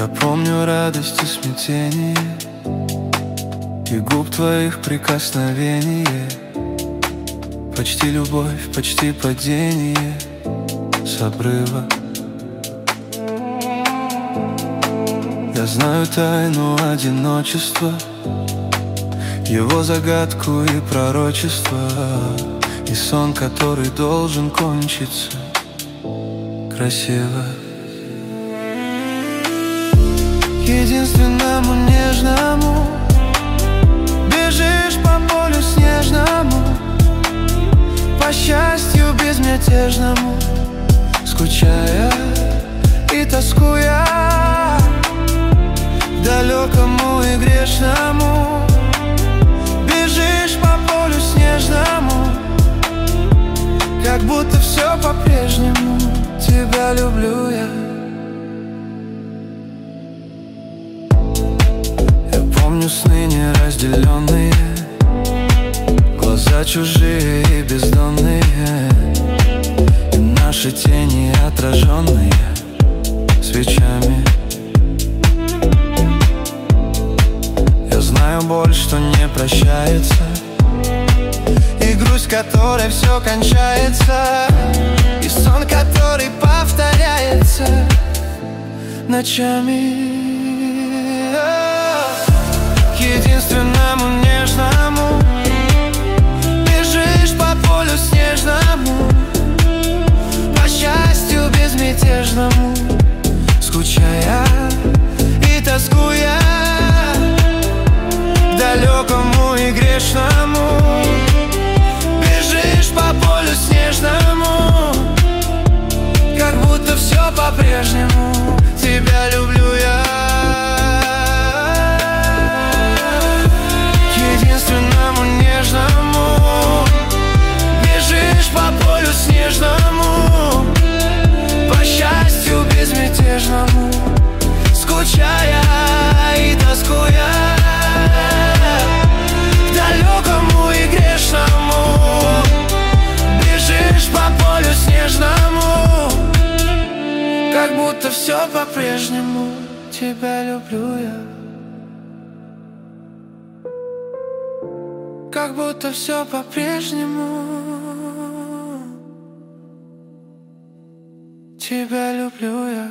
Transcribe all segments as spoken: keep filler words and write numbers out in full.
Я помню радость и смятение, и губ твоих прикосновение. Почти любовь, почти падение с обрыва. Я знаю тайну одиночества, его загадку и пророчество, и сон, который должен кончиться красиво. Единственному нежному бежишь по полю снежному, по счастью безмятежному, скучая и тоскуя, далекому и грешному. Бежишь по полю снежному, как будто все по-прежнему. Тебя люблю я. Я помню сны неразделенные, глаза чужие и бездонные, и наши тени отраженные свечами. Я знаю боль, что не прощается, и грусть, которой все кончается, и сон, который повторяется ночами. К единственному нежному бежишь по полю снежному, по счастью безмятежному, скучая и тоскуя, далекому и грешному. Бежишь по полю снежному, как будто все по-прежнему. Тебя люблю я. К единственному нежному бежишь по полю снежному, по счастью безмятежному, скучая и тоскуя, далекому и грешному. Бежишь по полю снежному, как будто все по-прежнему. Тебя люблю я. Как будто все по-прежнему. Тебя люблю я.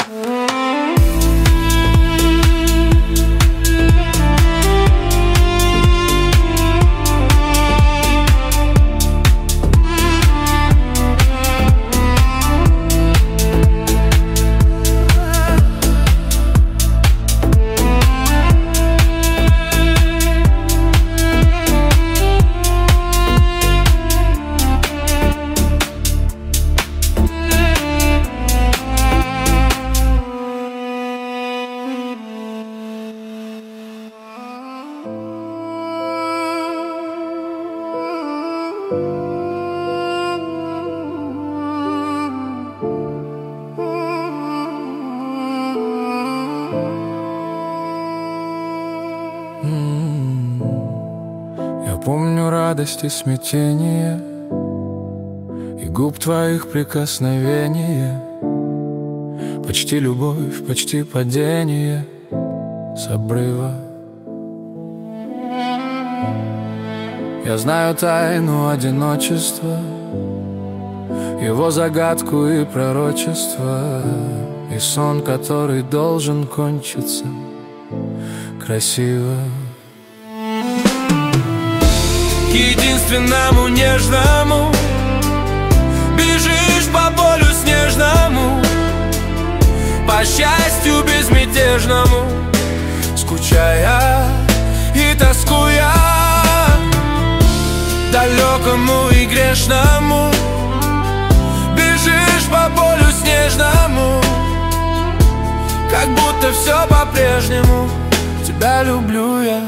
Я помню радость и смятение, и губ твоих прикосновение. Почти любовь, почти падение с обрыва. Я знаю тайну одиночества, его загадку и пророчество, и сон, который должен кончиться красиво. К единственному нежному бежишь по полю снежному, по счастью безмятежному, скучая и тоскуя, далекому и грешному. Бежишь по полю снежному, как будто все по-прежнему. Тебя люблю я.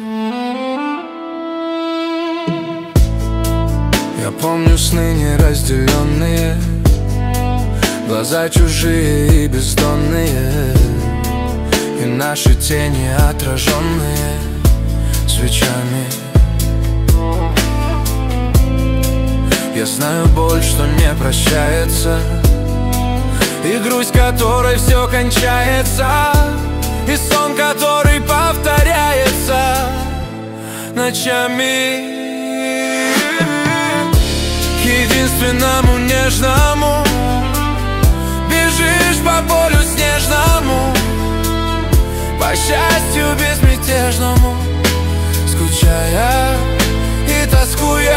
Я помню сны неразделенные, глаза чужие и бездонные, и наши тени отраженные свечами. Я знаю боль, что не прощается, И грусть, которой все кончается, и сон, который повторяется ночами. К единственному нежному бежишь по полю снежному, по счастью безмятежному, скучая и тоскуя.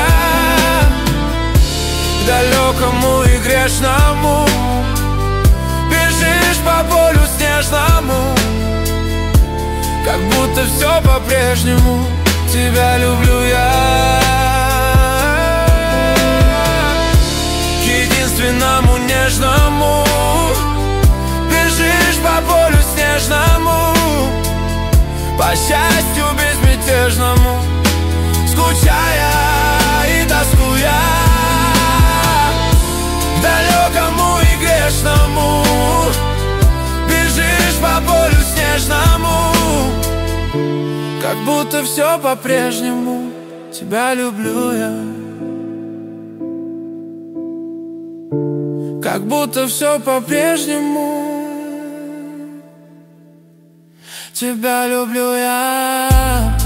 К далекому и грешному бежишь по полю снежному, как будто все по-прежнему. Тебя люблю я. К единственному нежному бежишь по полю снежному, по счастью безмятежному, скучая и тоскуя. К далекому и грешному бежишь по полю снежному, как будто все по-прежнему. Тебя люблю я. Как будто все по-прежнему. Тебя люблю я.